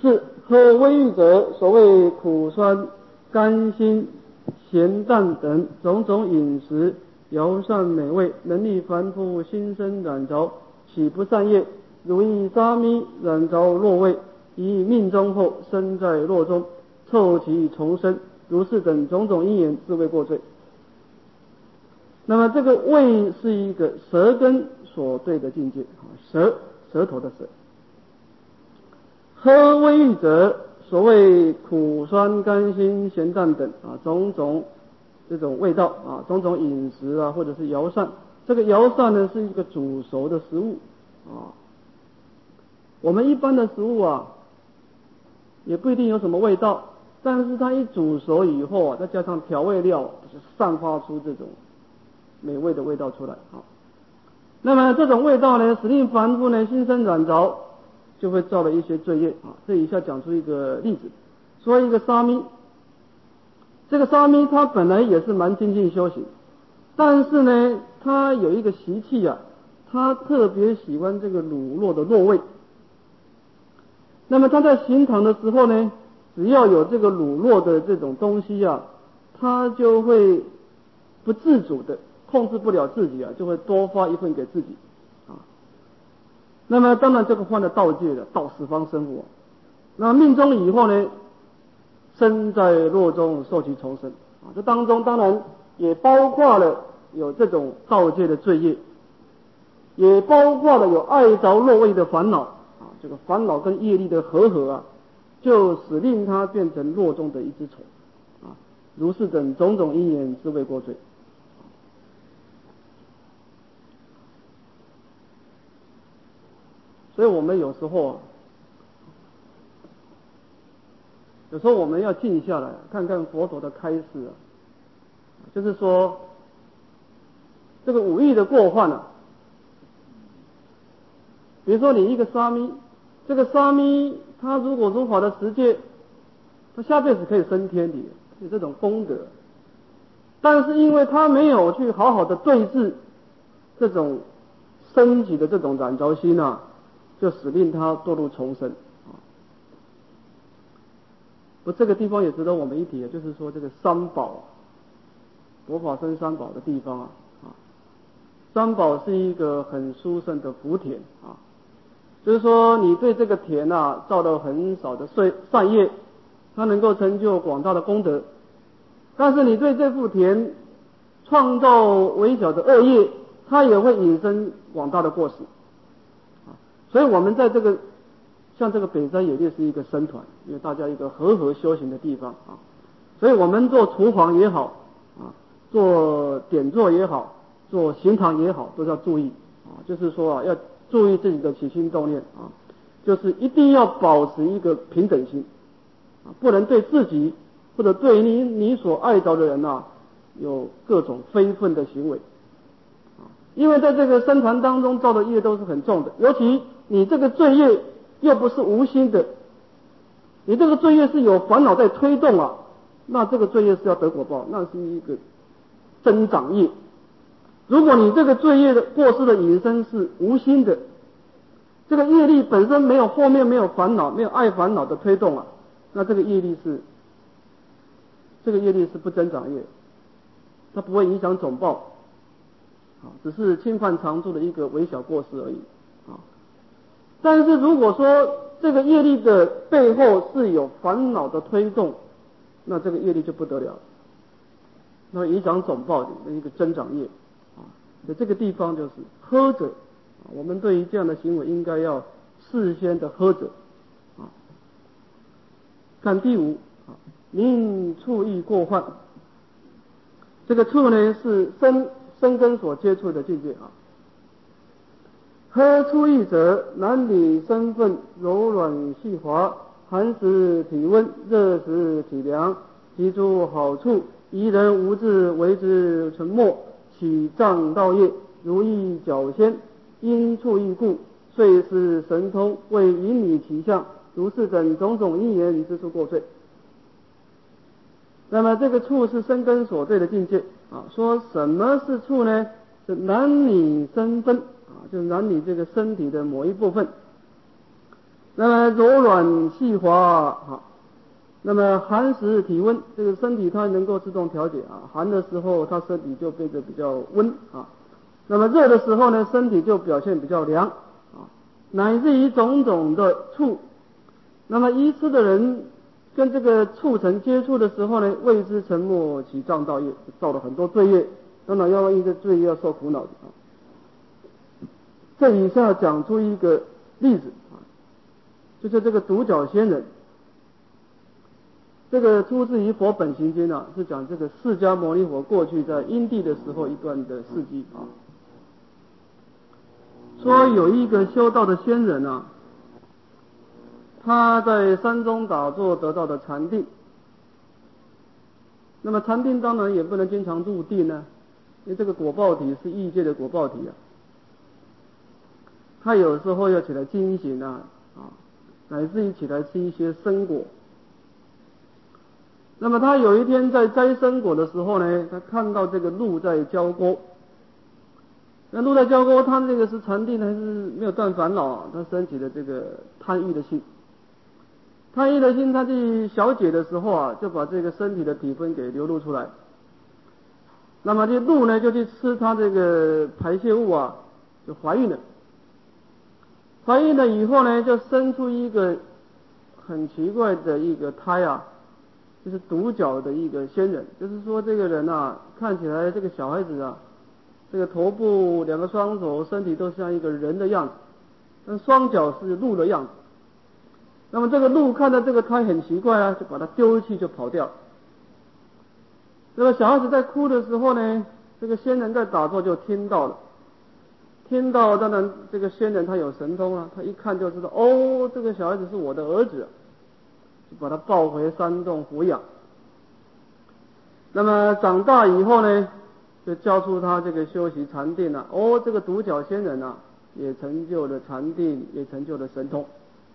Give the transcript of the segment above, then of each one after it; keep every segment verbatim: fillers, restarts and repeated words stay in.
是喝微欲者，所谓苦酸甘辛咸淡等种种饮食，肴膳美味，能力凡夫心生染着，岂不善业？如意沙弥染着落味，以命中后生在落中，臭其重生，如是等种种因缘，自谓过罪。那么这个味是一个舌根所对的境界，舌舌头的舌。喝微欲者，所谓苦酸甘辛咸淡等啊，种种这种味道啊，种种饮食啊，或者是肴膳。这个肴膳呢是一个煮熟的食物啊。我们一般的食物啊，也不一定有什么味道，但是它一煮熟以后啊，再加上调味料，就是散发出这种美味的味道出来啊。那么这种味道呢，使令凡夫呢心生染着，就会造了一些罪业啊。这以下讲出一个例子，说一个沙弥，这个沙弥他本来也是蛮精进修行，但是呢，他有一个习气啊，他特别喜欢这个乳酪的酪味。那么他在行堂的时候呢，只要有这个乳酪的这种东西啊，他就会不自主的控制不了自己啊，就会多发一份给自己啊。那么当然这个犯了盗戒的，盗十方生活。那命中以后呢，生在落中，受其重生啊。这当中当然也包括了有这种盗戒的罪业，也包括了有爱着落味的烦恼啊。这个烦恼跟业力的合合啊，就使令他变成落中的一只虫啊。如是等种种因缘，自谓过罪。所以我们有时候啊，有时候我们要静下来看看佛陀的开示啊，就是说这个五欲的过患啊，比如说你一个沙弥，这个沙弥他如果如法的持戒，他下辈子可以升天理，有这种功德，但是因为他没有去好好的对治这种升起的这种染着心啊，就使令他堕入重生啊。不，这个地方也值得我们一提，就是说这个三宝，佛法僧三宝的地方啊，啊，三宝是一个很殊胜的福田啊，就是说你对这个田啊造了很少的善善业，它能够成就广大的功德，但是你对这幅田创造微小的恶业，它也会引申广大的过失啊。所以我们在这个像这个北山野猎是一个僧团，因为大家一个和合修行的地方啊，所以我们做厨房也好啊，做点座也好，做行堂也好，都要注意啊，就是说啊，要注意自己的起心动念啊，就是一定要保持一个平等心啊，不能对自己或者对你你所爱着的人啊，有各种非分的行为啊，因为在这个僧团当中造的业都是很重的，尤其你这个罪业又不是无心的，你这个罪业是有烦恼在推动啊，那这个罪业是要得果报，那是一个增长业。如果你这个罪业的过失的引申是无心的，这个业力本身没有后面没有烦恼，没有爱烦恼的推动啊，那这个业力是这个业力是不增长业，它不会影响总报啊，只是侵犯常住的一个微小过失而已啊。但是如果说这个业力的背后是有烦恼的推动，那这个业力就不得了，那影响总报的一个增长业啊。在这个地方就是呵责，我们对于这样的行为应该要事先的呵责啊。看第五啊，因触意过患，这个触呢是身身根所接触的境界啊。喝出意者，男女身份柔软细滑，寒时体温，热时体凉，其诸好处，宜人无志为之沉默，起障道业，如意矫仙，因触意故，遂是神通，为引你其相，如是等种种因缘之处过罪。那么这个处是身根所对的境界啊。说什么是处呢？是男女身分啊，就是男女这个身体的某一部分。 那么柔软细滑啊，那么寒时体温，这个身体它能够自动调节啊，寒的时候它身体就变得比较温啊，那么热的时候呢，身体就表现比较凉啊，乃至于种种的触，那么愚痴的人跟这个触尘接触的时候呢，为之沉默起障道业，造了很多罪业，当然要因这罪业要受苦恼的啊。这以下讲出一个例子啊，就是这个独角仙人，这个出自于佛本行经啊，是讲这个释迦牟尼佛过去在因地的时候一段的事迹啊。说有一个修道的仙人啊，他在山中打坐得到的禅定，那么禅定当然也不能经常入定呢，因为这个果报体是异界的果报体啊，他有时候要起来精行啊，啊，乃至于起来吃一些生果。那么他有一天在摘生果的时候呢，他看到这个鹿在交媾，那鹿在交媾，他这个是禅定还是没有断烦恼啊？他升起了这个贪欲的心，贪欲的心，他去小解的时候啊，就把这个身体的体分给流露出来。那么这鹿呢，就去吃它这个排泄物啊，就怀孕了。怀孕了以后呢，就生出一个很奇怪的一个胎啊，就是独角的一个仙人。就是说这个人啊，看起来这个小孩子啊，这个头部两个双手，身体都像一个人的样子，但双脚是鹿的样子。那么这个鹿看到这个胎很奇怪啊，就把它丢弃就跑掉。那么小孩子在哭的时候呢，这个仙人在打坐就听到了，听到当然这个仙人他有神通啊，他一看就知道，哦，这个小孩子是我的儿子，就把他抱回山洞抚养。那么长大以后呢，就教出他这个修习禅定了。哦，这个独角仙人啊，也成就了禅定，也成就了神通。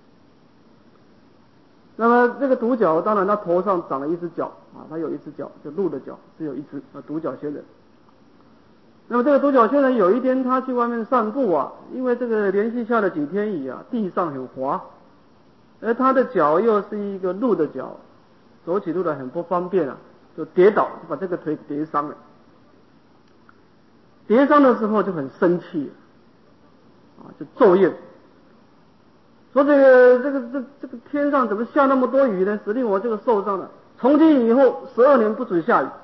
那么这个独角，当然他头上长了一只角啊，他有一只角，就鹿的角，只有一只啊，独角仙人。那么这个独角仙人有一天他去外面散步啊，因为这个连续下了几天雨啊，地上很滑，而他的脚又是一个鹿的脚，走起路来很不方便啊，就跌倒，就把这个腿跌伤了。跌伤的时候就很生气啊，就咒怨。说这个这个这这个天上怎么下那么多雨呢？使令我这个受伤了。从今以后十二年不准下雨。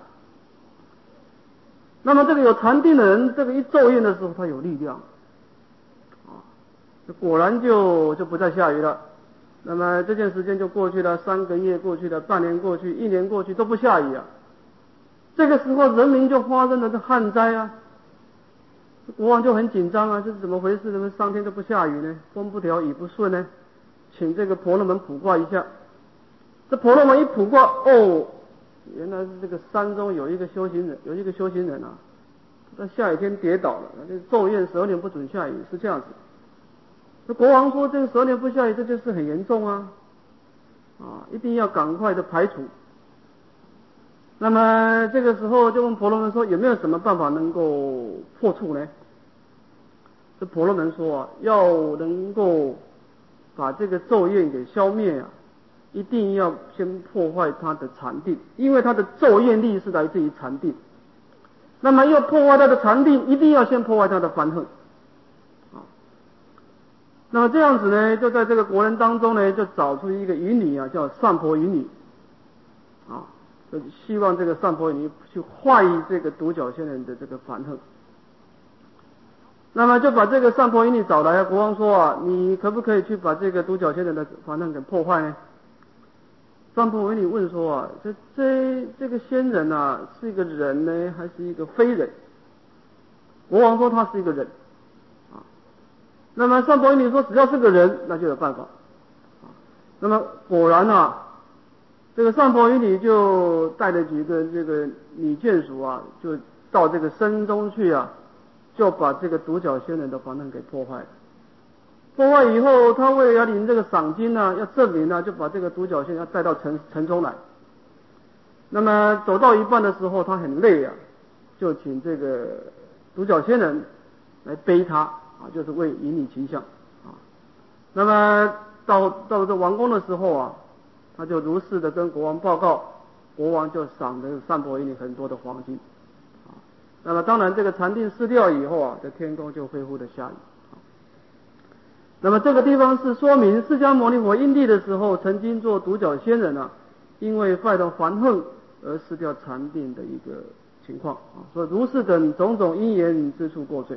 那么这个有禅定的人，这个一咒怨的时候，他有力量啊，果然就就不再下雨了。那么这件时间就过去了，三个月过去了，半年过去，一年过去都不下雨啊。这个时候人民就发生了这旱灾啊。国王就很紧张啊，这是怎么回事？怎么上天都不下雨呢？风不调雨不顺呢？请这个婆罗门卜卦一下。这婆罗门一卜卦，哦，原来是这个山中有一个修行人，有一个修行人啊，他下雨天跌倒了，这咒怨十二年不准下雨，是这样子。那国王说，这个十二年不下雨，这就是很严重啊，啊，一定要赶快的排除。那么这个时候就问婆罗门说，有没有什么办法能够破除呢？这婆罗门说啊，要能够把这个咒怨给消灭啊，一定要先破坏他的禅定，因为他的咒怨力是来自于禅定。那么要破坏他的禅定，一定要先破坏他的烦恨啊。那么这样子呢，就在这个国人当中呢，就找出一个淫女啊，叫善婆淫女啊。希望这个善婆尼去化解这个独角仙人的这个烦恨，那么就把这个善婆尼找来，国王说啊，你可不可以去把这个独角仙人的烦恨给破坏呢？善婆尼问说啊，这这这个仙人啊，是一个人呢，还是一个非人？国王说他是一个人啊。那么善婆尼说，只要是个人，那就有办法啊。那么果然啊。这个善婆尼就带了几个这个女眷属啊，就到这个山中去啊，就把这个独角仙人的烦恨给破坏了。破坏以后，他为了要领这个赏金呢、啊，要证明呢、啊，就把这个独角仙要带到城城中来。那么走到一半的时候，他很累啊，就请这个独角仙人来背他啊，就是为引你形象啊。那么到到这王宫的时候啊，他就如实的跟国王报告，国王就赏了善伯伊尼很多的黄金。啊，那么当然这个禅定失掉以后啊，这天空就恢复了下雨。那么这个地方是说明释迦牟尼佛因地的时候，曾经做独角仙人啊，因为犯了还横而失掉禅定的一个情况啊，所以如是等种种因缘之处过罪。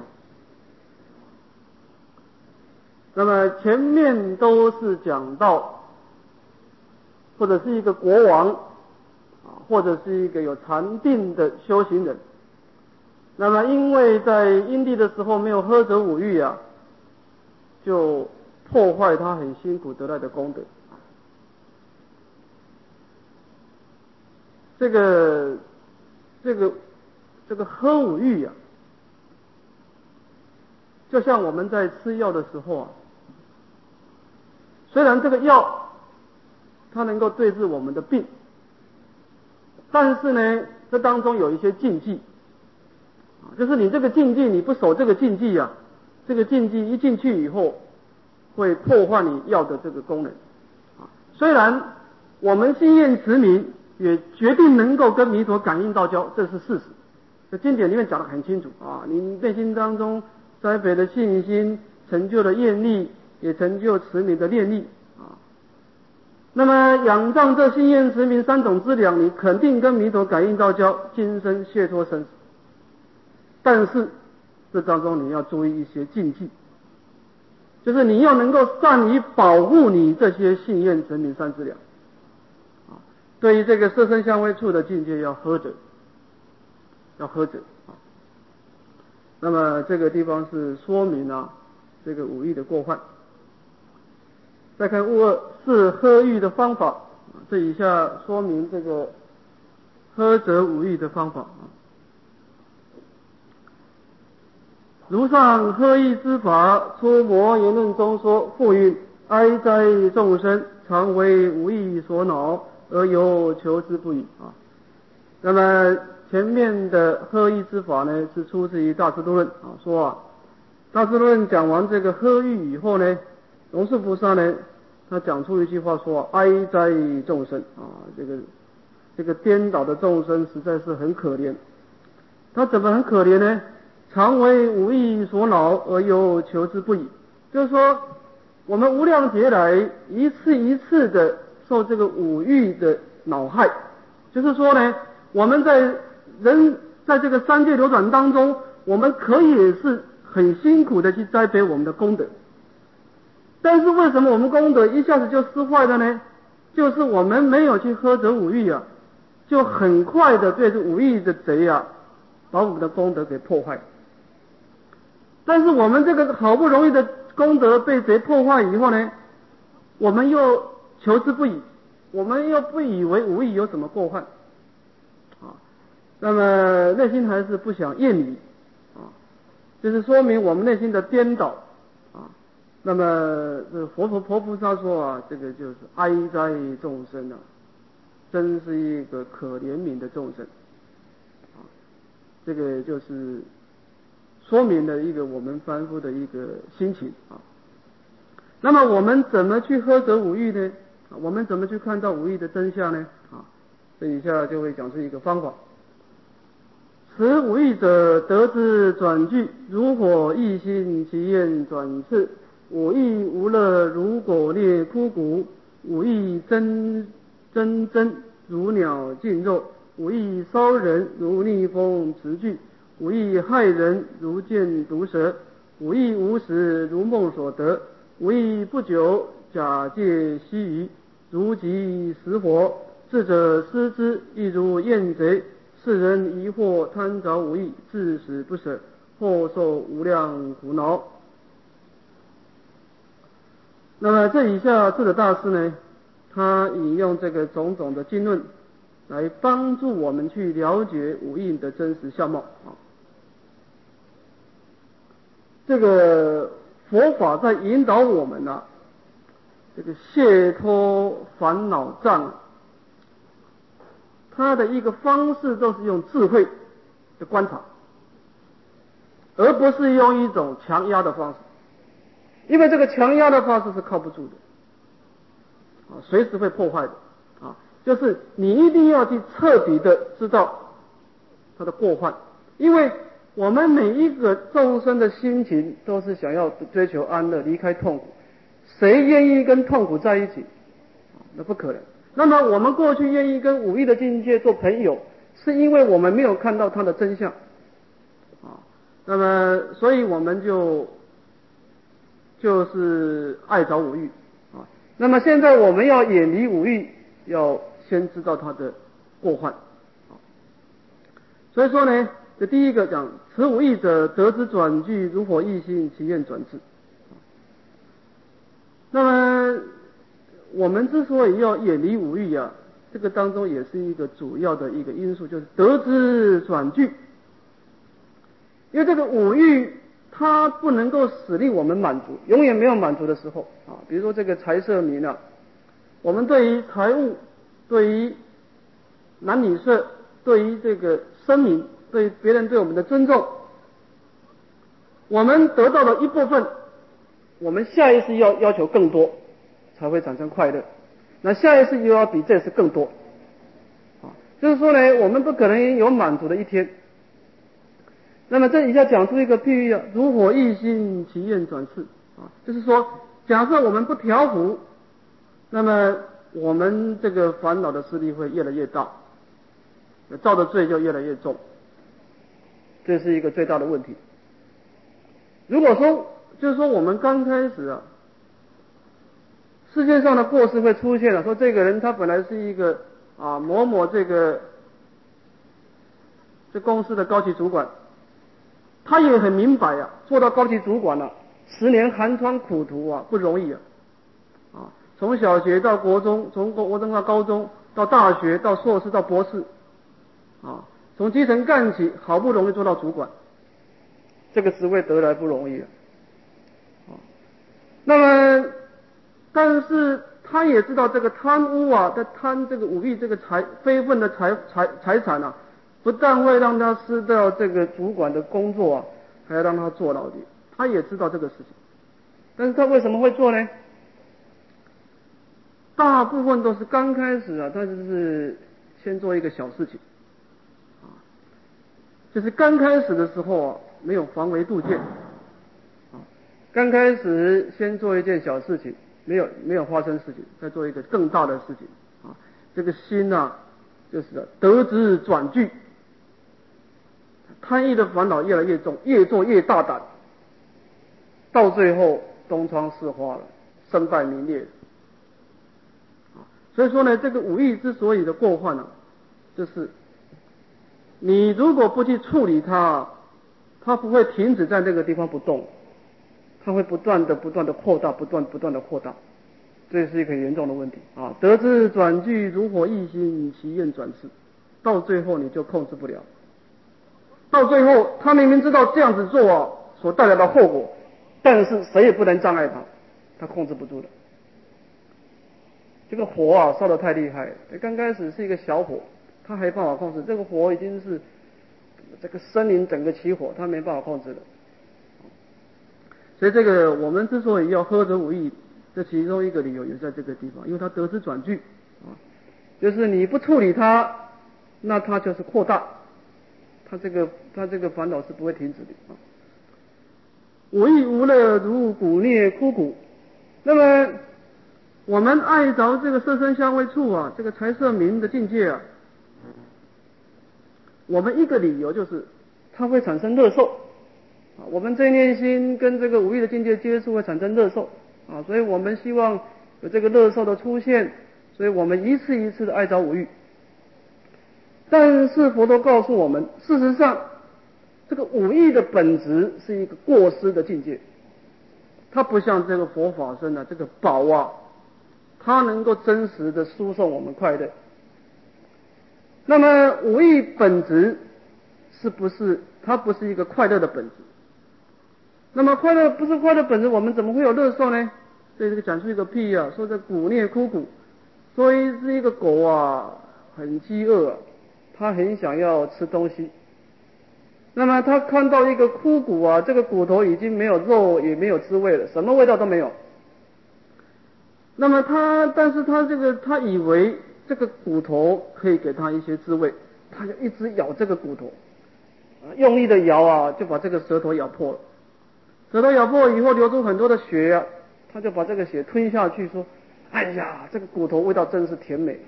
那么前面都是讲到，或者是一个国王啊，或者是一个有禅定的修行人，那么因为在因地的时候没有呵责五欲啊，就破坏他很辛苦得来的功德。这个这个这个呵五欲啊，就像我们在吃药的时候啊，虽然这个药它能够对治我们的病，但是呢，这当中有一些禁忌，就是你这个禁忌你不守这个禁忌啊，这个禁忌一进去以后，会破坏你药的这个功能。虽然我们心愿持名，也决定能够跟弥陀感应道交，这是事实。这经典里面讲得很清楚啊，你内心当中栽培的信心，成就了愿力，也成就持名的念力啊。那么仰仗这心愿持名三种资粮，你肯定跟弥陀感应道交，今生解脱生死。但是这当中你要注意一些禁忌，就是你要能够善于保护你这些信愿持名三资粮啊。对于这个色身香味触的境界要呵责，要呵责啊。那么这个地方是说明啊这个五欲的过患。再看物二是呵欲的方法，这以下说明这个呵责五欲的方法啊。如上呵欲之法，出摩言论中说，复云：哀哉众生，常为无欲所恼，而犹求之不已啊。那么前面的呵欲之法呢，是出自于大智度论啊，说啊，大智度论讲完这个呵欲以后呢，龙树菩萨呢，他讲出一句话说：哀哉众生啊，这个这个颠倒的众生实在是很可怜。他怎么很可怜呢？常为五欲所恼，而又求之不已。就是说，我们无量劫来一次一次的受这个五欲的恼害，就是说呢，我们在人在这个三界流转当中，我们可以是很辛苦的去栽培我们的功德，但是为什么我们功德一下子就失坏了呢？就是我们没有去呵责五欲啊，就很快的对这五欲的贼啊，把我们的功德给破坏。但是我们这个好不容易的功德被贼破坏以后呢，我们又求之不已，我们又不以为无欲有什么过患啊，那么内心还是不想厌离啊，就是说明我们内心的颠倒啊。那么这个佛佛佛菩萨说啊，这个就是哀哉众生啊，真是一个可怜悯的众生啊，这个就是说明了一个我们凡夫的一个心情啊。那么我们怎么去呵责五欲呢？我们怎么去看到五欲的真相呢？啊，这以下就会讲出一个方法。此五欲者，得之转句，如火一心，其焰转次。五欲无乐，如果裂枯骨；五欲真真真，如鸟尽肉；五欲烧人，如逆风持炬；五欲害人，如箭毒蛇；五欲无时，如梦所得；五欲不久，假借须臾，如即食火。智者思之，亦如燕贼。世人疑惑贪着五欲，至死不舍，后受无量苦恼。那么这以下智者大师呢，他引用这个种种的经论，来帮助我们去了解五欲的真实相貌啊。这个佛法在引导我们啊，这个解脱烦恼障，它的一个方式都是用智慧的观察，而不是用一种强压的方式。 因为这个强压的方式是靠不住的，啊，随时会破坏的，啊，就是你一定要去彻底的知道它的过患，因为我们每一个众生的心情都是想要追求安乐，离开痛苦，谁愿意跟痛苦在一起？那不可能。那么我们过去愿意跟五欲的境界做朋友，是因为我们没有看到它的真相，啊，那么所以我们就就是爱着五欲，啊，那么现在我们要远离五欲，要先知道它的过患，啊，所以说呢，这第一个讲此五欲者，得之转句，如火一心，其愿转至。那么我们之所以要远离五欲啊，这个当中也是一个主要的一个因素，就是得之转句。因为这个五欲它不能够使令我们满足，永远没有满足的时候啊。比如说这个财色名啊，我们对于财物、对于男女色、对于这个声名、对于别人对我们的尊重，我们得到了一部分，我们下一次要要求更多，才会产生快乐。那下一次又要比这次更多，啊，就是说呢，我们不可能有满足的一天。那么这以下讲出一个譬喻啊，如火一心，其愿转世啊，就是说，假设我们不调伏，那么我们这个烦恼的势力会越来越大，造的罪就越来越重，这是一个最大的问题。如果说就是说我们刚开始啊，世界上的过失会出现了，说这个人他本来是一个啊某某这个这公司的高级主管，他也很明白啊，做到高级主管了，啊，十年寒窗苦读啊，不容易啊，啊，从小学到国中，从国中到高中，到大学，到硕士，到博士，啊，从基层干起，好不容易做到主管，这个职位得来不容易啊，啊，那么但是他也知道这个贪污啊，他贪这个五欲这个财非分的财财财产啊，不但会让他失掉这个主管的工作啊，还要让他坐牢的。他也知道这个事情，但是他为什么会做呢？大部分都是刚开始啊，他就是先做一个小事情，啊，就是刚开始的时候啊，没有防微杜渐，啊，刚开始先做一件小事情，没有没有发生事情，再做一个更大的事情，啊，这个心啊，就是得之转句。贪欲的烦恼越来越重，越做越大胆，到最后东窗事发了，身败名裂。所以说呢，这个五欲之所以的过患呢，啊，就是你如果不去处理它，它不会停止在那个地方不动，它会不断的不断的扩大，不断不断的扩大，这是一个很严重的问题啊！得之转句，如火一心，其愿转世，到最后你就控制不了。到最后，他明明知道这样子做啊所带来的后果，但是谁也不能障碍他，他控制不住的。这个火啊烧得太厉害，刚开始是一个小火，他还办法控制，这个火已经是这个森林整个起火，他没办法控制的。所以这个我们之所以要呵责五欲，这其中一个理由也在这个地方，因为它得之转句啊，就是你不处理它，那它就是扩大。他这个他这个烦恼是不会停止的啊。五欲无乐，如骨啮枯骨。那么我们爱着这个色身香味触啊，这个财色名的境界啊，我们一个理由就是它会产生乐受啊。我们这念心跟这个五欲的境界接触会产生乐受啊，所以我们希望有这个乐受的出现，所以我们一次一次的爱着五欲。但是佛陀告诉我们，事实上，这个五欲的本质是一个过失的境界，它不像这个佛法身啊，这个宝啊，它能够真实的输送我们快乐。那么五欲本质是不是它不是一个快乐的本质？那么快乐不是快乐本质，我们怎么会有乐受呢？所以这个讲出一个譬喻啊，说这骨啮枯骨，所以是一个狗啊，很饥饿啊。他很想要吃东西， 那么他看到一个枯骨啊，这个骨头已经没有肉，也没有滋味了，什么味道都没有。那么他，但是他这个他以为这个骨头可以给他一些滋味，他就一直咬这个骨头，用力的咬啊，就把这个舌头咬破了。舌头咬破以后流出很多的血啊，他就把这个血吞下去，说：“哎呀，这个骨头味道真是甜美。”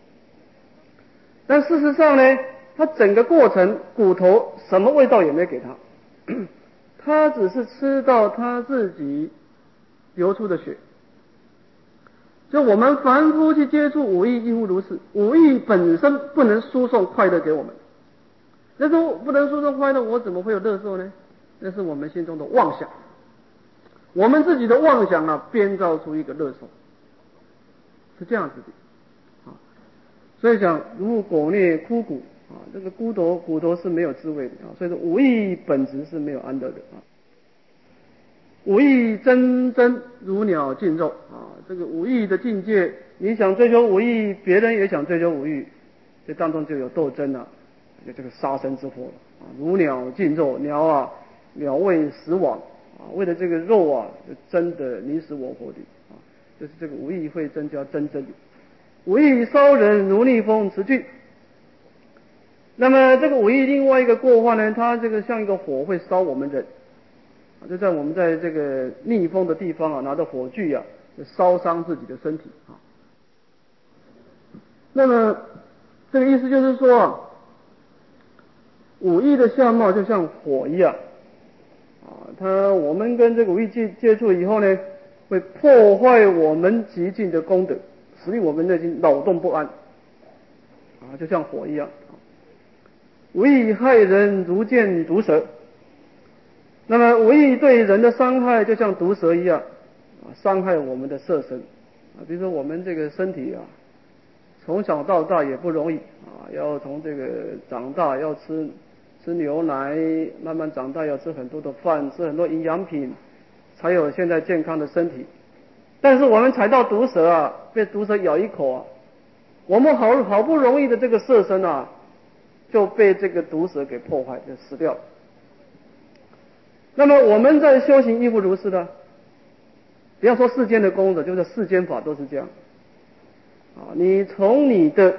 但事实上呢，他整个过程骨头什么味道也没给他，他只是吃到他自己流出的血。就我们凡夫去接触五欲亦复如是，五欲本身不能输送快乐给我们，那说不能输送快乐，我怎么会有乐受呢？那是我们心中的妄想，我们自己的妄想啊，编造出一个乐受，是这样子的啊。所以讲如果灭枯骨啊，这个骨头骨头是没有滋味的啊，所以说五欲本质是没有安乐的啊。五欲真真如鸟尽肉啊，这个五欲的境界，你想追求五欲，别人也想追求五欲，这当中就有斗争了，就这个杀身之祸了啊！如鸟尽肉，鸟啊，鸟为食亡啊，为了这个肉啊，就争得你死我活的啊，就是这个五欲会增加争争的。五欲烧人如逆风持去，那么这个五欲另外一个过患呢，它这个像一个火会烧我们人。就在我们在这个逆风的地方啊，拿着火炬啊，烧伤自己的身体啊。那么这个意思就是说啊，五欲的相貌就像火一样啊，它我们跟这个五欲接接触以后呢，会破坏我们极尽的功德，使我们内心扰动不安啊，就像火一样。五欲害人如箭毒蛇。那么五欲对人的伤害就像毒蛇一样啊，伤害我们的色身啊。比如说我们这个身体啊，从小到大也不容易啊，要从这个长大要吃吃牛奶，慢慢长大要吃很多的饭，吃很多营养品，才有现在健康的身体。但是我们踩到毒蛇啊，被毒蛇咬一口啊，我们好好不容易的这个色身啊，就被这个毒蛇给破坏，就死掉了。那么我们在修行亦复如是的，不要说世间的功德，就是世间法都是这样啊。你从你的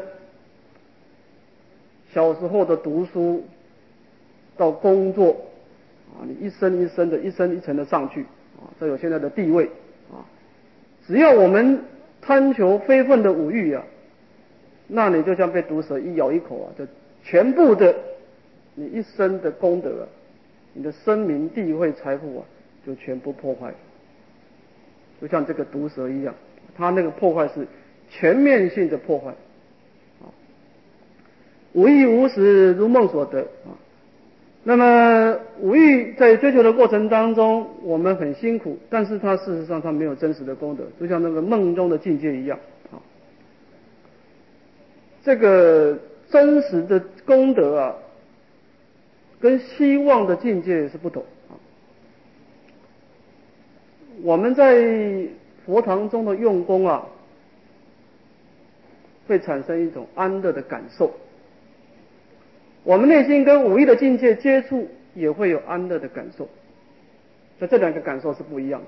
小时候的读书到工作啊，你一生一生的一生一层的上去啊，这有现在的地位啊。只要我们贪求非分的五欲啊，那你就像被毒蛇一咬一口啊，就全部的你一生的功德啊，你的声名地位财富啊，就全部破坏，就像这个毒蛇一样，它那个破坏是全面性的破坏啊。五欲无时如梦所得啊。那么五欲在追求的过程当中，我们很辛苦，但是它事实上它没有真实的功德，就像那个梦中的境界一样啊。这个真实的功德啊，跟希望的境界是不同啊。我们在佛堂中的用功啊，会产生一种安乐的感受。我们内心跟五欲的境界接触，也会有安乐的感受。所以这两个感受是不一样的。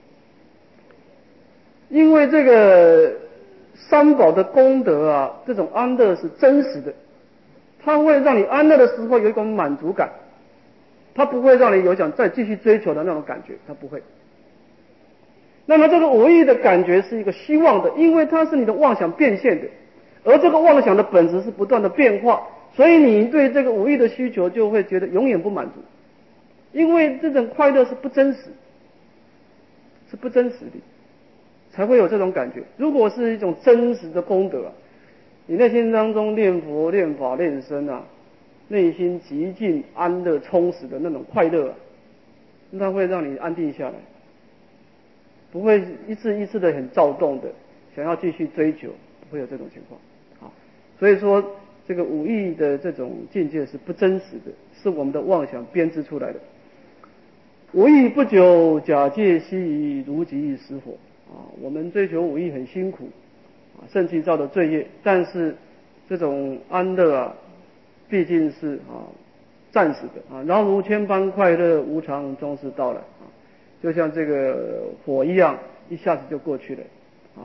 因为这个三宝的功德啊，这种安乐是真实的，它会让你安乐的时候有一种满足感，它不会让你有想再继续追求的那种感觉，它不会。那么这个五欲的感觉是一个希望的，因为它是你的妄想变现的，而这个妄想的本质是不断的变化，所以你对这个五欲的需求就会觉得永远不满足，因为这种快乐是不真实，是不真实的，才会有这种感觉。如果是一种真实的功德啊，你内心当中念佛念法念身啊，内心极尽安乐充实的那种快乐啊，那会让你安定下来，不会一次一次的很躁动的想要继续追求，不会有这种情况啊。所以说这个五欲的这种境界是不真实的，是我们的妄想编织出来的。五欲不久，假借息如即失火啊！我们追求五欲很辛苦啊，甚至造的罪业，但是这种安乐啊，毕竟是啊暂时的啊，饶如千般快乐，无常终是到来啊，就像这个火一样，一下子就过去了啊。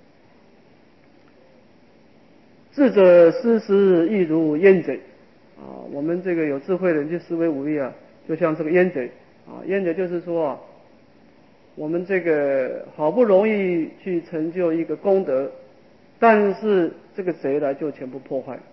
智者思时亦如烟贼啊，我们这个有智慧的人去思维武力啊，就像这个烟贼啊，烟贼就是说啊，我们这个好不容易去成就一个功德，但是这个贼来就全部破坏。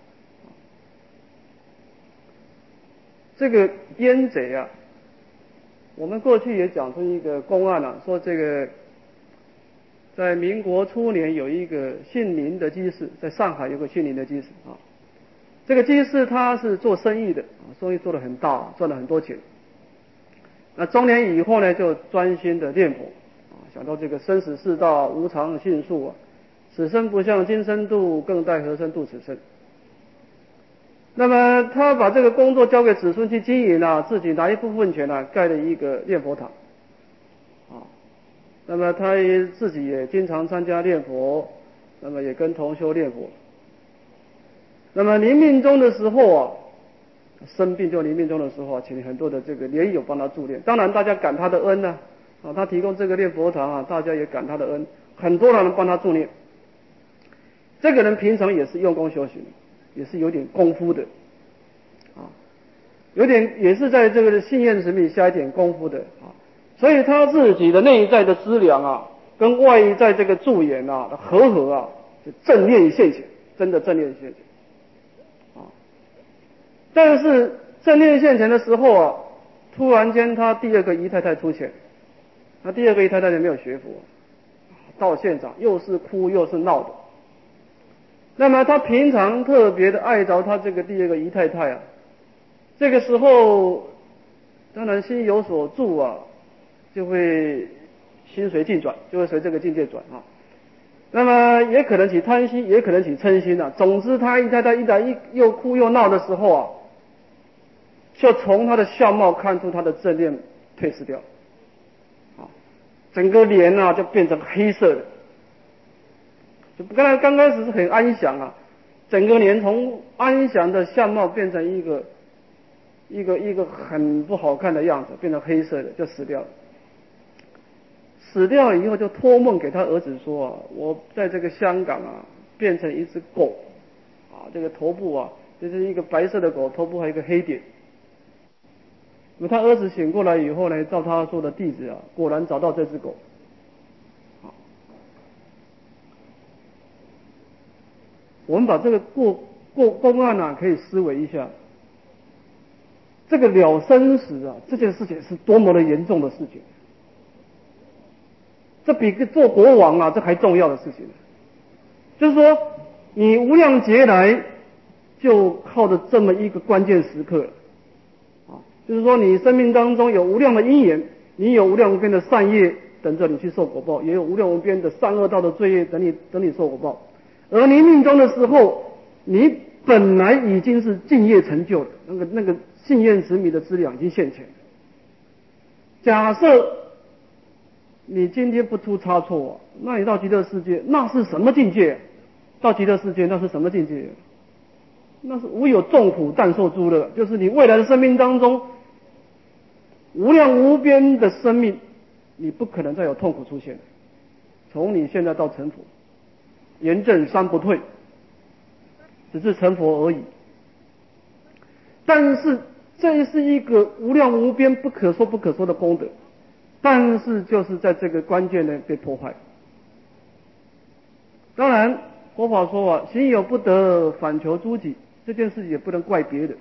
这个烟贼啊，我们过去也讲出一个公案啊，说这个在民国初年有一个姓林的居士，在上海有个姓林的居士啊，这个居士他是做生意的啊，生意做得很大，赚了很多钱。那中年以后呢，就专心的念佛啊，想到这个生死世道无常迅速啊，此生不向今生度，更待何生度此生。那么他把这个工作交给子孙去经营啊，自己拿一部分钱啊，盖了一个念佛堂啊。那么他也自己也经常参加念佛，那么也跟同修念佛。那么临命终的时候啊，生病就临命终的时候啊，请很多的这个莲友帮他助念。当然大家感他的恩呢啊，他提供这个念佛堂啊，大家也感他的恩，很多人帮他助念。这个人平常也是用功修行，也是有点功夫的啊，有点也是在这个信愿神明下一点功夫的啊，所以他自己的内在的资粮啊，跟外在这个助缘啊和合啊，就正念现前，真的正念现前啊。但是正念现前的时候啊，突然间他第二个姨太太出现，他第二个姨太太就没有学佛，到现场又是哭又是闹的。那么他平常特别的爱着他这个第二个姨太太啊，这个时候当然心有所住啊，就会心随境转，就会随这个境界转啊。那么也可能起贪心，也可能起嗔心啊。总之他姨太太一来一又哭又闹的时候啊，就从他的相貌看出他的正念退失掉啊，整个脸啊就变成黑色的。刚才刚开始是很安详啊，整个脸从安详的相貌变成一个一个一个很不好看的样子，变成黑色的，就死掉了。死掉了以后就托梦给他儿子说啊，我在这个香港啊变成一只狗啊，这个头部啊就是一个白色的狗，头部还有一个黑点。那么他儿子醒过来以后呢，照他说的地址啊，果然找到这只狗。我们把这个过过公案啊，可以思维一下，这个了生死啊，这件事情是多么的严重的事情，这比做国王啊这还重要的事情。就是说，你无量劫来就靠着这么一个关键时刻啊，就是说你生命当中有无量的因缘，你有无量无边的善业等着你去受果报，也有无量无边的善恶道的罪业等你等你受果报。而你命中的时候，你本来已经是敬业成就的，那个那个信愿执迷的资粮已经现前。假设你今天不出差错啊，那你到极乐世界那是什么境界？到极乐世界那是什么境界？那是无有众苦但受诸乐，就是你未来的生命当中无量无边的生命，你不可能再有痛苦出现，从你现在到成佛。严正三不退，只是成佛而已。但是这是一个无量无边、不可说不可说的功德，但是就是在这个关键呢被破坏。当然，佛法说啊，行有不得，反求诸己，这件事也不能怪别人。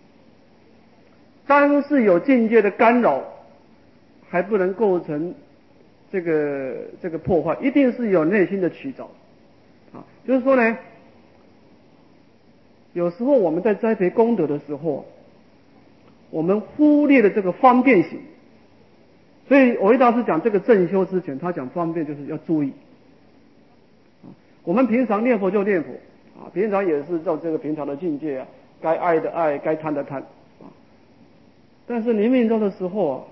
单是有境界的干扰，还不能构成这个这个破坏，一定是有内心的取着。啊，就是说呢，有时候我们在栽培功德的时候，我们忽略了这个方便性。所以藕益大师讲这个正修之前，他讲方便就是要注意。我们平常念佛就念佛啊，平常也是照这个平常的境界啊，该爱的爱，该贪的贪啊。但是临命终的时候啊，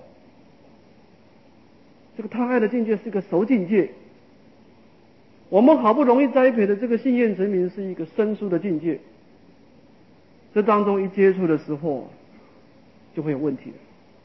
这个贪爱的境界是个熟境界。我们好不容易栽培的这个信愿成名是一个生疏的境界，这当中一接触的时候， 就会有问题了。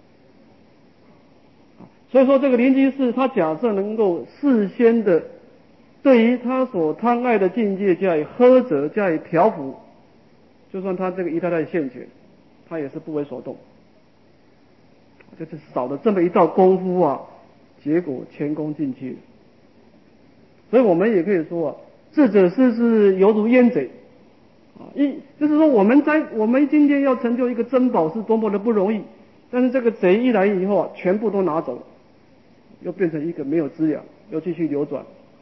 所以说这个灵居士他假设能够事先的对于他所贪爱的境界加以呵责加以调伏，就算他这个姨太太现前，他也是不为所动，就是少了这么一道功夫啊，结果前功尽弃了。所以我们也可以说啊，智者师是犹如烟贼啊，一就是说我们在我们今天要成就一个珍宝是多么的不容易，但是这个贼一来以后啊，全部都拿走了，又变成一个没有资粮，又继续流转。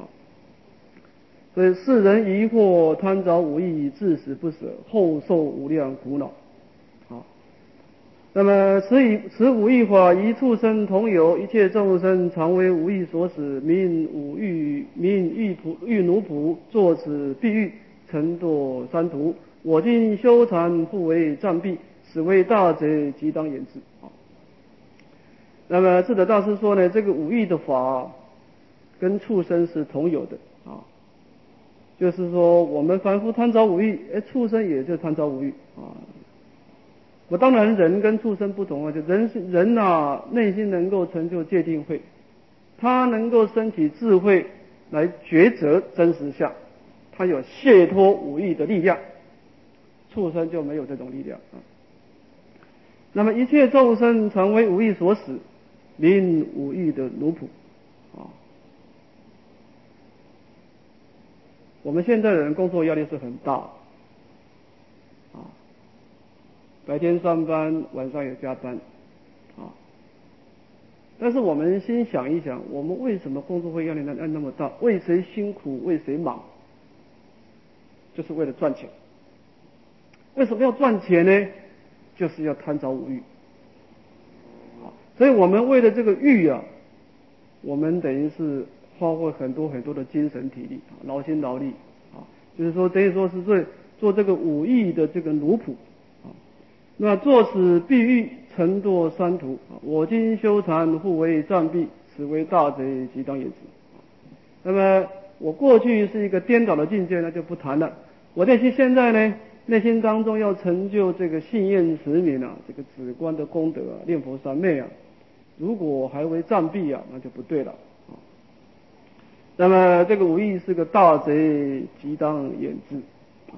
所以世人疑惑贪着五欲，至死不舍，后受无量苦恼。好，那么此以此五欲法与畜生同有，一切众生常为五欲所使，名五欲名欲仆欲奴仆，作此譬喻，曾堕三途。我今修禅，复为暂避，此为大贼，即当言之。好，那么智者大师说呢，这个五欲的法跟畜生是同有的啊。就是说，我们凡夫贪着五欲，哎，畜生也就贪着五欲啊。我当然人跟畜生不同啊，就人人啊，内心能够成就戒定慧，他能够升起智慧来抉择真实相，他有解脱五欲的力量，畜生就没有这种力量啊。那么一切众生常为五欲所使，名五欲的奴仆啊。我们现在的人工作压力是很大啊，白天上班，晚上也加班啊。但是我们先想一想，我们为什么工作会压力那那么大？为谁辛苦？为谁忙？就是为了赚钱。为什么要赚钱呢？就是要贪着五欲。所以我们为了这个欲啊，我们等于是花费很多很多的精神体力，劳心劳力啊，就是说等于说是做做这个五欲的这个奴仆啊。那作此譬喻，曾堕三途。我今修禅，复为暂避，此为大贼，即当言之。那么我过去是一个颠倒的境界，那就不谈了。我内心现在呢，内心当中要成就这个信愿持名啊，这个止观的功德啊，念佛三昧啊，如果还为暂避啊，那就不对了啊。那么这个五欲是个大贼，即当言之啊。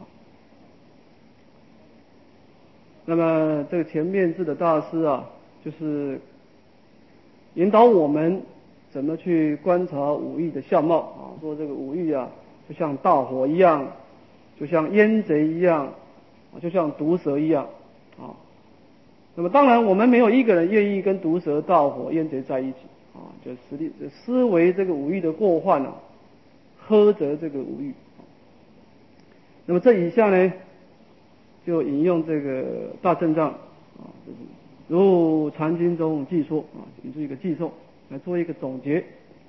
那么这个前面智的大师啊，就是引导我们怎么去观察五欲的相貌啊，说这个五欲啊，就像大火一样，就像烟贼一样，就像毒蛇一样啊。那么当然我们没有一个人愿意跟毒蛇、大火、烟贼在一起啊，就实力思维这个五欲的过患啊，呵责这个五欲。那么这以下呢，就引用这个大正藏啊，就是如禅经中记说啊，引出一个记诵来做一个总结。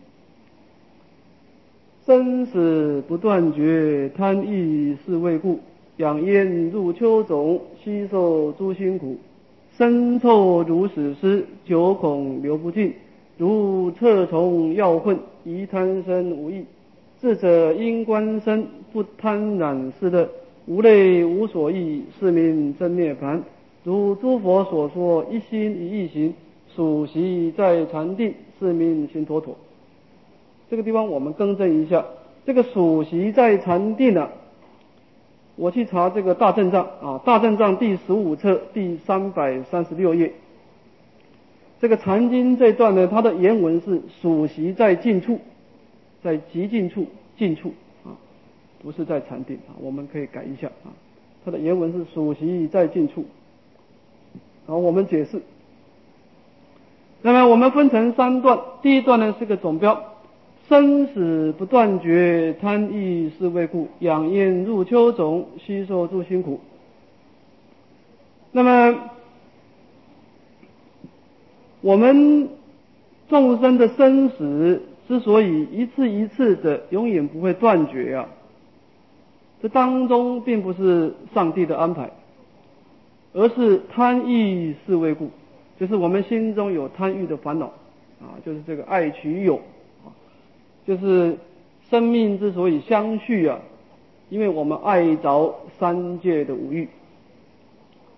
生死不断绝，贪欲是为故，养烟入丘种，吸受诸辛苦。身臭如死尸，久恐流不尽，如厕虫药混，宜贪生无益。智者应观身，不贪染是乐，无类无所益，是名真涅盘。如诸佛所说，一心一意行，属习在禅定，是名心妥妥。这个地方我们更正一下，这个属习在禅定啊，我去查这个大正藏啊，大正藏第十五册第三百三十六页，这个禅经这段呢，它的原文是属习在近处，在极近处近处啊，不是在禅定啊，我们可以改一下啊，它的原文是属习在近处。好，我们解释。那么我们分成三段，第一段呢是个总标，生死不断绝，贪欲是为故，养烟入丘种，吸受诸辛苦。那么我们众生的生死之所以一次一次的永远不会断绝啊，这当中并不是上帝的安排，而是贪欲是为故，就是我们心中有贪欲的烦恼啊，就是这个爱取有啊，就是生命之所以相续啊，因为我们爱着三界的五欲。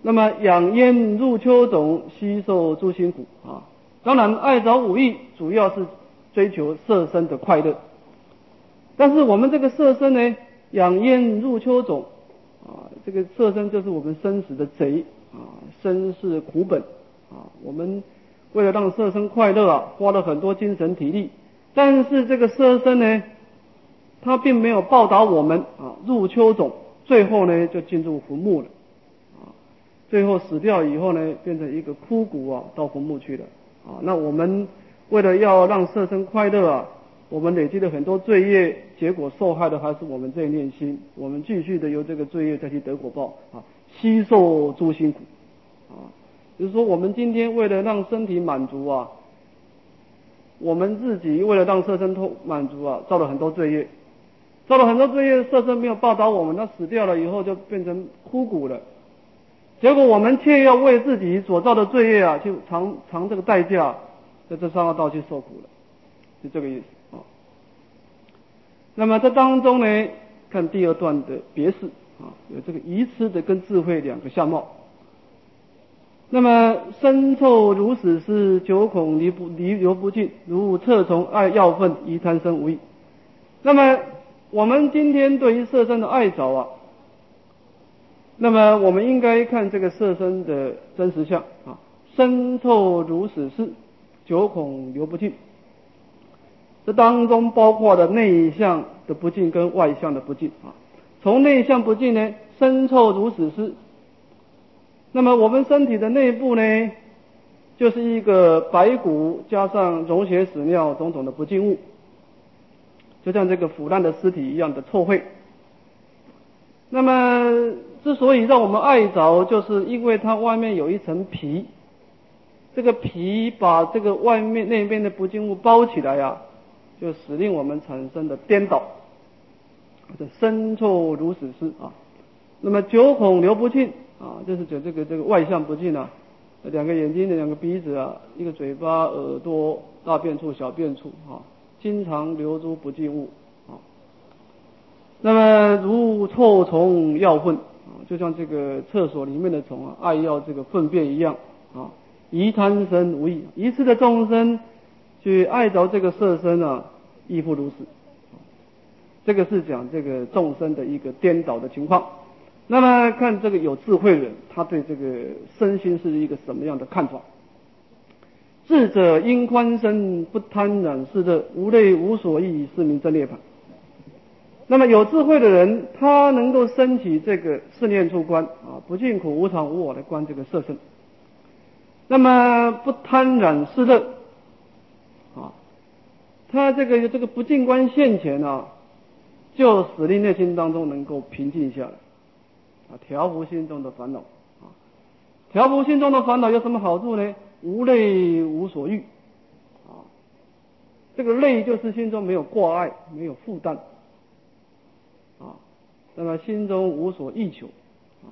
那么养烟入秋种，吸受诸辛苦啊。当然，爱着五欲主要是追求色身的快乐，但是我们这个色身呢，养烟入秋种啊，这个色身就是我们生死的贼啊，身是苦本啊。我们为了让色身快乐啊，花了很多精神体力，但是这个色身呢，它并没有报答我们啊，入秋种，最后呢就进入坟墓了啊，最后死掉以后呢，变成一个枯骨啊，到坟墓去了啊。那我们为了要让色身快乐啊，我们累积了很多罪业，结果受害的还是我们这一念心，我们继续的由这个罪业再去得果报啊，吸受诸辛苦啊。就是说，我们今天为了让身体满足啊，我们自己为了让色身痛满足啊，造了很多罪业，造了很多罪业，色身没有报答我们，那死掉了以后就变成枯骨了。结果我们却要为自己所造的罪业啊，去偿偿这个代价，在这三恶道去受苦了，是这个意思啊。那么这当中呢，看第二段的别事啊，有这个愚痴的跟智慧两个相貌。那么身臭如死尸，久恐离不离流不尽，如侧虫爱药粪，宜贪生无益。那么我们今天对于色身的爱着啊，那么我们应该看这个色身的真实相啊，身臭如死尸，久恐流不尽。这当中包括了内向的不净跟外向的不净啊。从内向不净呢，身臭如死尸。那么我们身体的内部呢，就是一个白骨加上溶血屎尿种种的不净物，就像这个腐烂的尸体一样的臭秽。那么之所以让我们爱着，就是因为它外面有一层皮，这个皮把这个外面那边的不净物包起来啊，就使令我们产生的颠倒，这身臭如死尸啊。那么久恐流不尽啊，就是指这个这个外向不净啊，两个眼睛的两个鼻子啊，一个嘴巴、耳朵、大便处、小便处啊，经常流出不净物啊。那么如臭虫要粪啊，就像这个厕所里面的虫啊，爱要这个粪便一样啊。宜贪生无益，一次的众生去爱着这个色身啊，亦复如此。这个是讲这个众生的一个颠倒的情况。那么看这个有智慧人，他对这个身心是一个什么样的看法？智者应宽身，不贪染世乐，无类无所益，是名真涅槃。那么有智慧的人，他能够升起这个四念处观啊，不净苦无常无我来观这个色身。那么不贪染世乐啊，他这个这个不净观现前啊，就使令内心当中能够平静下来啊，调伏心中的烦恼啊。调伏心中的烦恼有什么好处呢？无类无所欲啊，这个类就是心中没有挂碍，没有负担啊，那么心中无所欲求啊。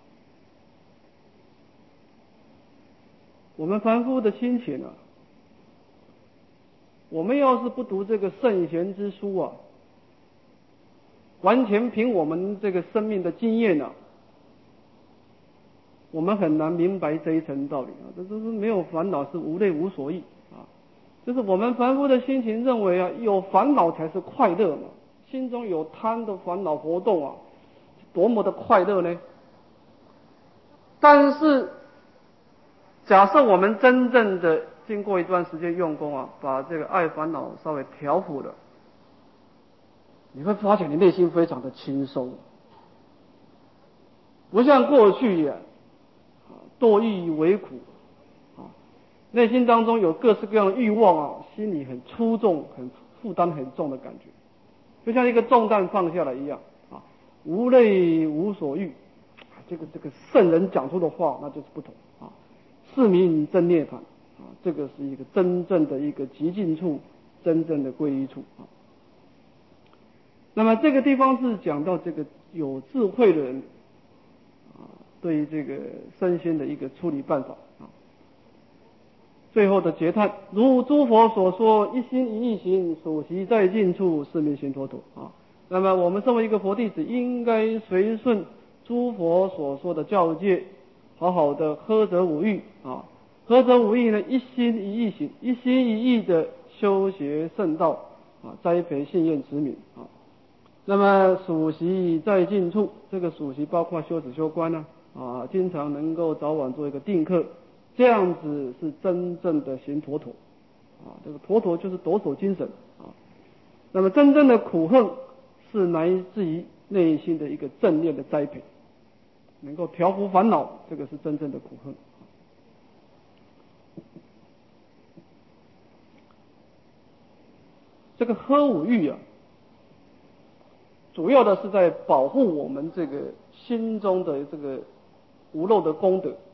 我们凡夫的心情啊，我们要是不读这个圣贤之书啊，完全凭我们这个生命的经验啊，我们很难明白这一层道理啊。这就是没有烦恼是无类无所欲啊，就是我们凡夫的心情认为啊，有烦恼才是快乐嘛，心中有贪的烦恼活动啊，多么的快乐呢？但是假设我们真正的经过一段时间用功啊，把这个爱烦恼稍微调伏了，你会发现你内心非常的轻松，不像过去呀、啊，堕欲为苦啊，内心当中有各式各样的欲望啊，心里很粗重，很负担很重的感觉，就像一个重担放下来一样啊，无类无所欲，这个这个圣人讲出的话那就是不同啊，是名真涅槃啊，这个是一个真正的一个极尽处，真正的归依处啊。那么这个地方是讲到这个有智慧的人啊，对于这个身心的一个处理办法啊。最后的结叹，如诸佛所说，一心一意行，所习在尽处，是名行妥妥啊。那么我们身为一个佛弟子，应该随顺诸佛所说的教诫， 好好的呵责五欲啊，呵责五欲呢，一心一意行，一心一意的修学圣道啊，栽培信愿持名啊。那么属习在近处，这个属习包括修止修观呢啊，经常能够早晚做一个定课，这样子是真正的行妥妥啊。这个妥妥就是抖擞精神啊。那么真正的苦恨是来自于内心的一个正念的栽培，能够调伏烦恼，这个是真正的苦恨。这个呵五欲啊，主要的是在保护我们这个心中的这个无漏的功德。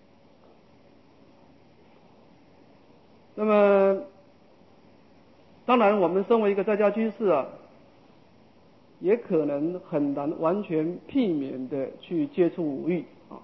那么当然我们身为一个在家居士啊，也可能很难完全避免的去接触五欲啊。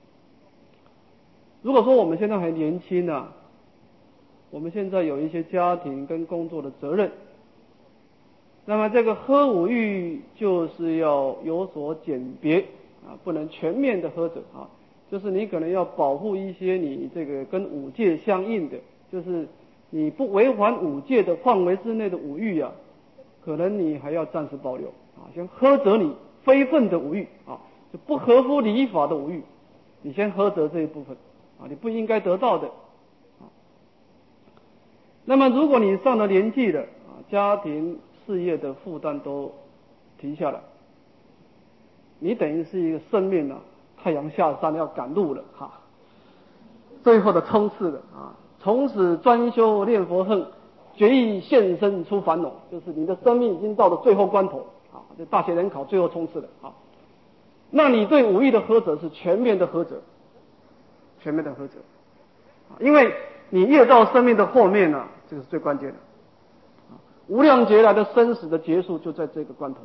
如果说我们现在还年轻啊，我们现在有一些家庭跟工作的责任，那么这个呵五欲就是要有所鉴别啊，不能全面的呵责啊，就是你可能要保护一些你这个跟五戒相应的，就是你不违反五戒的范围之内的五欲啊，可能你还要暂时保留啊，先呵责你非分的五欲啊，就不合乎礼法的五欲，你先呵责这一部分啊，你不应该得到的啊。那么如果你上了年纪了啊，家庭事业的负担都停下来，你等于是一个生命啊，太阳下山要赶路了哈，最后的冲刺了啊，从此专修念佛恨，决意现身出烦恼，就是你的生命已经到了最后关头啊，这大学联考最后冲刺了啊。那你对五欲的呵责是全面的呵责，全面的呵责，因为你越到生命的后面呢、啊，这个是最关键的。无量劫来的生死的结束就在这个关头，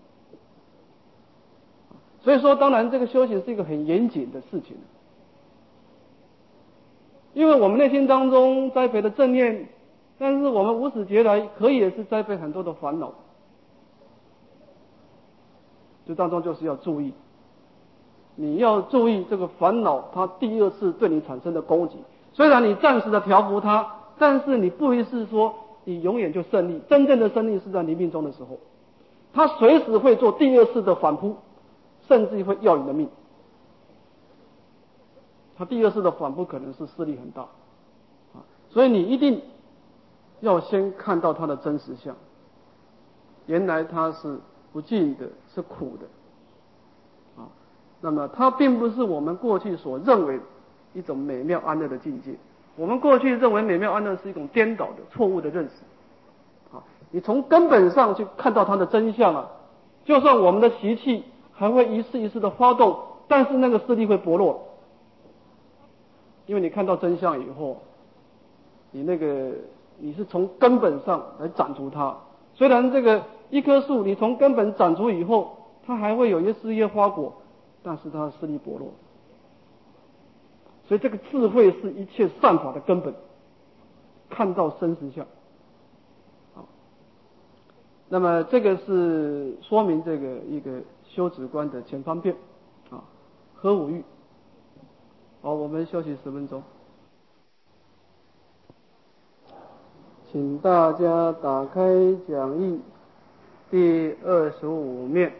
所以说当然这个修行是一个很严谨的事情，因为我们内心当中栽培的正念，但是我们无始劫来可以也是栽培很多的烦恼，这当中就是要注意，你要注意这个烦恼它第二次对你产生的攻击，虽然你暂时的调伏它，但是你不一是说你永远就胜利，真正的胜利是在你命中的时候，他随时会做第二次的反扑，甚至会要你的命。他第二次的反扑可能是势力很大啊，所以你一定要先看到他的真实相，原来他是不净的，是苦的啊。那么它并不是我们过去所认为一种美妙安乐的境界，我们过去认为美妙安乐是一种颠倒的错误的认识啊。你从根本上去看到它的真相啊，就算我们的习气还会一次一次的发动，但是那个势力会薄弱，因为你看到真相以后，你那个你是从根本上来斩除它。虽然这个一棵树你从根本斩除以后，它还会有一些枝叶花果，但是它的势力薄弱。所以这个智慧是一切善法的根本，看到真实相。好，那么这个是说明这个一个修止观的前方便啊，呵五欲。好，我们休息十分钟。请大家打开讲义第二十五面，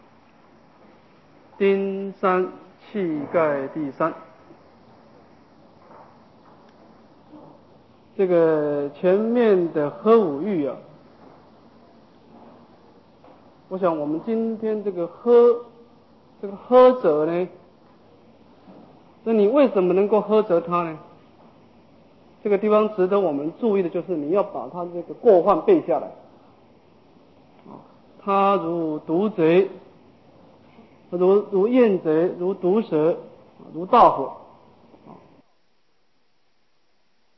丁三气概第三。这个前面的呵五欲啊，我想我们今天这个呵这个呵责呢，那你为什么能够呵责他呢？这个地方值得我们注意的就是你要把他这个过患背下来啊，他如毒贼，如如焰贼，如毒蛇，如大火